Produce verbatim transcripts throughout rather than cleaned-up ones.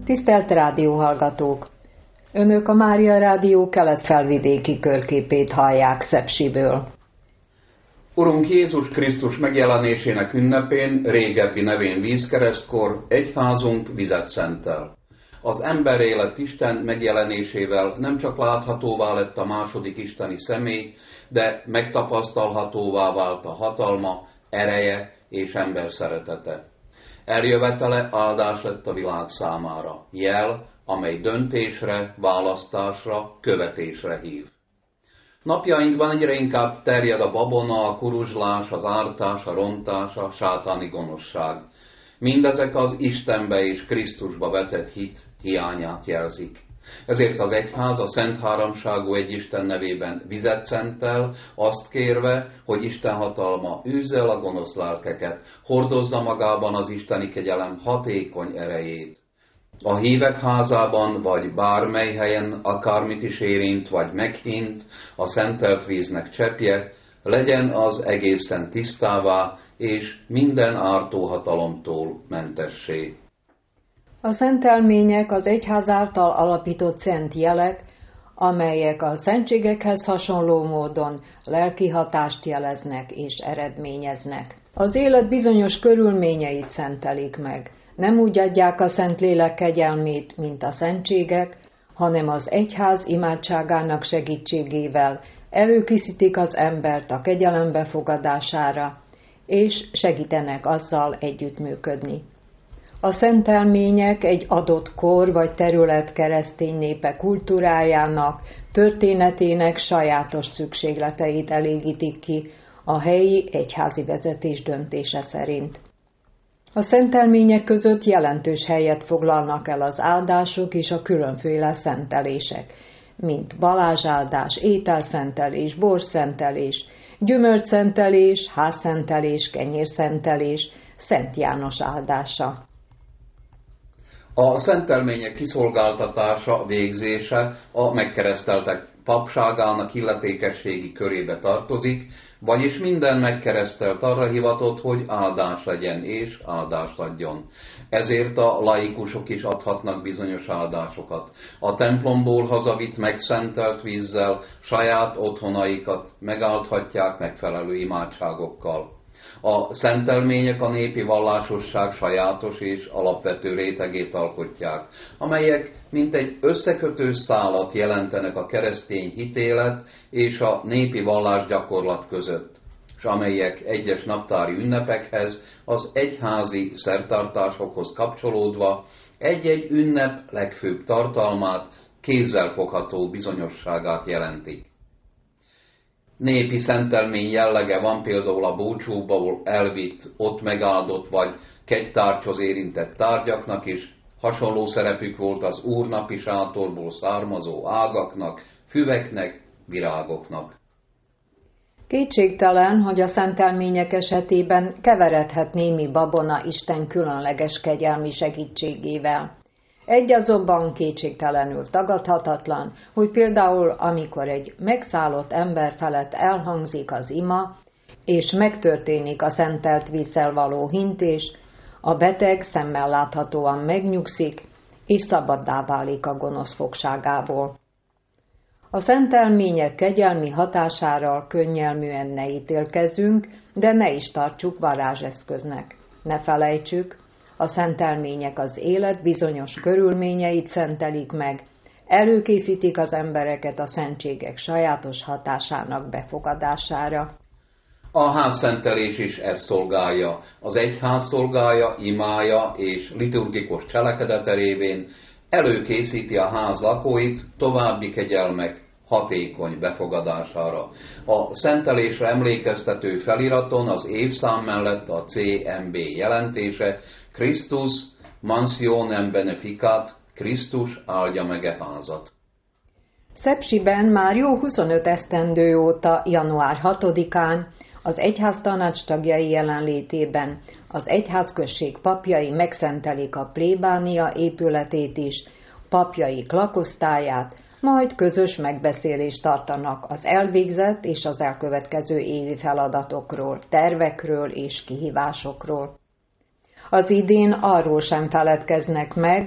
Tisztelt rádióhallgatók! Önök a Mária Rádió kelet-felvidéki körképét hallják Szepsiből. Urunk Jézus Krisztus megjelenésének ünnepén, régebbi nevén Vízkeresztkor, egyházunk vizet szentel. Az emberélet Isten megjelenésével nem csak láthatóvá lett a második isteni személy, de megtapasztalhatóvá vált a hatalma, ereje és ember szeretete. Eljövetele áldás lett a világ számára, jel, amely döntésre, választásra, követésre hív. Napjainkban egyre inkább terjed a babona, a kuruzslás, az ártás, a rontás, a sátáni gonoszság. Mindezek az Istenbe és Krisztusba vetett hit hiányát jelzik. Ezért az egyház a Szent Háromságú Egyisten nevében vizet szentel, azt kérve, hogy Isten hatalma űzze el a gonosz lelkeket, hordozza magában az isteni kegyelem hatékony erejét. A hívek házában, vagy bármely helyen akármit is érint, vagy meghint, a szentelt víznek cseppje, legyen az egészen tisztává, és minden ártóhatalomtól mentessé. A szentelmények az egyház által alapított szent jelek, amelyek a szentségekhez hasonló módon lelki hatást jeleznek és eredményeznek. Az élet bizonyos körülményeit szentelik meg. Nem úgy adják a Szentlélek kegyelmét, mint a szentségek, hanem az egyház imádságának segítségével előkészítik az embert a kegyelem befogadására, és segítenek azzal együttműködni. A szentelmények egy adott kor vagy terület keresztény népe kultúrájának, történetének sajátos szükségleteit elégítik ki a helyi egyházi vezetés döntése szerint. A szentelmények között jelentős helyet foglalnak el az áldások és a különféle szentelések, mint balázsáldás, ételszentelés, borszentelés, gyümölcsszentelés, házszentelés, kenyérszentelés, Szent János áldása. A szentelmények kiszolgáltatása, végzése a megkereszteltek papságának illetékességi körébe tartozik, vagyis minden megkeresztelt arra hivatott, hogy áldás legyen és áldást adjon. Ezért a laikusok is adhatnak bizonyos áldásokat. A templomból hazavitt megszentelt vízzel saját otthonaikat megáldhatják megfelelő imádságokkal. A szentelmények a népi vallásosság sajátos és alapvető rétegét alkotják, amelyek mint egy összekötő szálat jelentenek a keresztény hitélet és a népi vallásgyakorlat között, és amelyek egyes naptári ünnepekhez, az egyházi szertartásokhoz kapcsolódva egy-egy ünnep legfőbb tartalmát, kézzelfogható bizonyosságát jelentik. Népi szentelmény jellege van például a búcsúból elvitt, ott megáldott vagy kegytárgyhoz érintett tárgyaknak is, hasonló szerepük volt az úrnapi sátorból származó ágaknak, füveknek, virágoknak. Kétségtelen, hogy a szentelmények esetében keveredhet némi babona Isten különleges kegyelmi segítségével. Egy azonban kétségtelenül tagadhatatlan, hogy például amikor egy megszállott ember felett elhangzik az ima, és megtörténik a szentelt vízzel való hintés, a beteg szemmel láthatóan megnyugszik, és szabaddá válik a gonosz fogságából. A szentelmények kegyelmi hatására könnyelműen ne ítélkezzünk, de ne is tartsuk varázseszköznek. Ne felejtsük, a szentelmények az élet bizonyos körülményeit szentelik meg, előkészítik az embereket a szentségek sajátos hatásának befogadására. A házszentelés is ezt szolgálja. Az egyház szolgálja, imája és liturgikus cselekedete révén előkészíti a ház lakóit további kegyelmek hatékony befogadására. A szentelésre emlékeztető feliraton az évszám mellett a cé em bé jelentése Christus mansionem beneficat, Krisztus áldja meg e házat. Szepsiben már jó huszonöt esztendő óta, január hatodikán az egyház tanács tagjai jelenlétében az egyházközség papjai megszentelik a plébánia épületét is, papjaik lakosztályát, majd közös megbeszélést tartanak az elvégzett és az elkövetkező évi feladatokról, tervekről és kihívásokról. Az idén arról sem feledkeznek meg,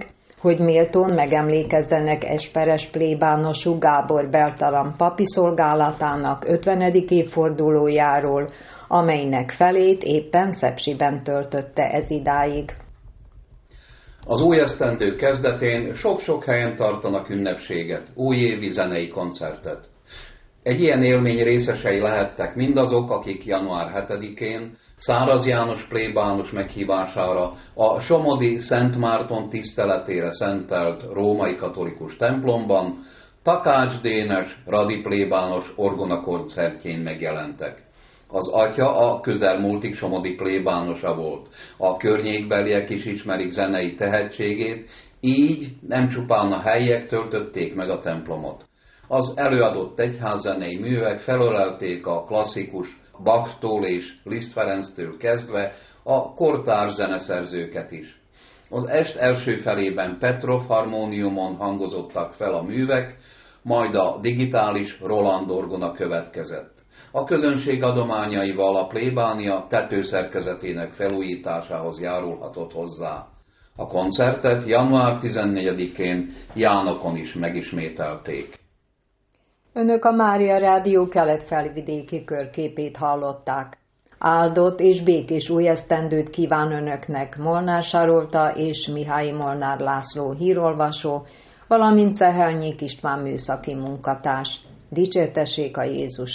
hogy méltón megemlékezzenek esperes plébánosú Gábor Bertalan papi szolgálatának ötvenedik évfordulójáról, amelynek felét éppen Szepsiben töltötte ezidáig. Az új esztendő kezdetén sok-sok helyen tartanak ünnepséget, újévi zenei koncertet. Egy ilyen élmény részesei lehettek mindazok, akik január hetedikén Száraz János plébános meghívására a somodi Szent Márton tiszteletére szentelt római katolikus templomban Takács Dénes radi plébános orgonakoncertjén megjelentek. Az atya a közelmúltig somodi plébánosa volt. A környékbeliek is ismerik zenei tehetségét, így nem csupán a helyiek töltötték meg a templomot. Az előadott egyházzenei művek felölelték a klasszikus Bachtól és Liszt Ferenctől kezdve a kortárs zeneszerzőket is. Az est első felében Petrov harmóniumon hangozottak fel a művek, majd a digitális Roland orgona következett. A közönség adományaival a plébánia tetőszerkezetének felújításához járulhatott hozzá. A koncertet január tizennegyedikén Jánokon is megismételték. Önök a Mária Rádió kelet-felvidéki körképét hallották. Áldott és békés új esztendőt kíván önöknek Molnár Sarolta és Mihály Molnár László hírolvasó, valamint Cehelnyik István műszaki munkatárs. Dicsértessék a Jézus